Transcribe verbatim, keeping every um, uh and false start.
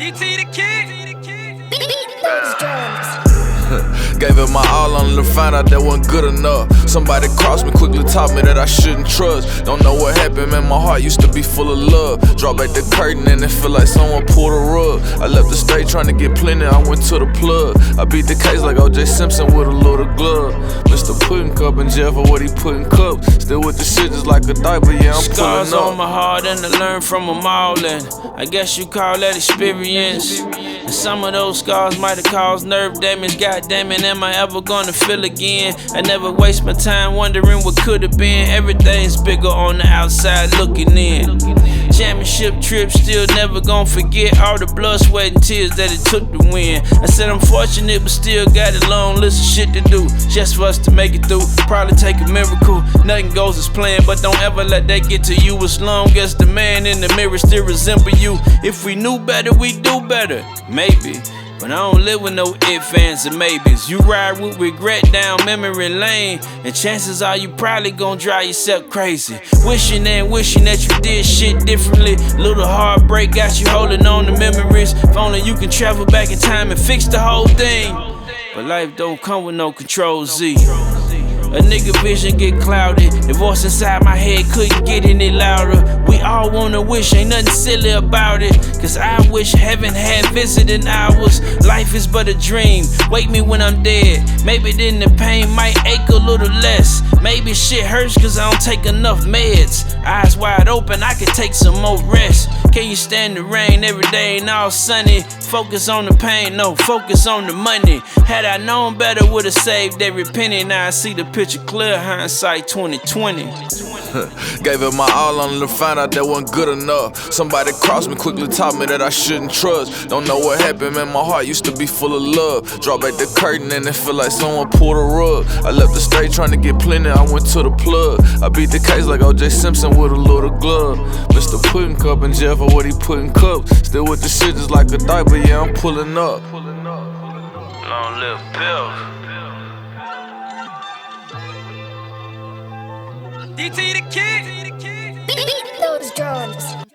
D T the kid. Those drums. Gave it my all on to find out that wasn't good enough. Somebody crossed me, quickly taught me that I shouldn't trust. Don't know what happened, man, my heart used to be full of love. Drop back the curtain and it feel like someone pulled a rug. I left the state trying to get plenty, I went to the plug. I beat the case like O J Simpson with a loaded glove. Mister Puddin' Cup in jail for what he put in cups. Still with the shit just like a diaper, yeah, I'm Scars pulling up. on my heart and I learned from them all, and I guess you call that experience. And some of those scars might have caused nerve damage. God damn it, am I ever gonna feel again? I never waste my time wondering what could have been. Everything's bigger on the outside looking in. Championship trip, still never gonna forget all the blood, sweat, and tears that it took to win. I said I'm fortunate, but still got a long list of shit to do just for us to make it through. Probably take a miracle. Nothing goes as planned, but don't ever let that get to you. As long as the man in the mirror still resemble you. If we knew better, we'd do better. Maybe. But I don't live with no ifs, ands, and maybes. You ride with regret down memory lane, and chances are you probably gon' drive yourself crazy. Wishing and wishing that you did shit differently. Little heartbreak got you holding on to memories. If only you can travel back in time and fix the whole thing. But life don't come with no control Z. A nigga vision get clouded. The voice inside my head couldn't get any louder. We all wanna wish, ain't nothing silly about it. Cause I wish heaven had visiting hours. Life is but a dream, wake me when I'm dead. Maybe then the pain might ache a little less. Maybe shit hurts cause I don't take enough meds. Eyes wide open, I could take some more rest. Can you stand the rain every day ain't all sunny? Focus on the pain, no, focus on the money. Had I known better, would've saved every penny. Now I see the picture clear, hindsight twenty twenty. Gave it my all on to find out that wasn't good enough. Somebody crossed me, quickly taught me that I shouldn't trust. Don't know what happened, man, my heart used to be full of love. Drop back the curtain and it feel like someone pulled a rug. I left the state trying to get plenty, I went to the plug. I beat the case like O J Simpson with a little glove. Mister Puddin' Cup in jail for what he put in cups. Still with the shit just like a diaper, yeah, I'm pulling up. Long live Bill. D T the kid. Those drums.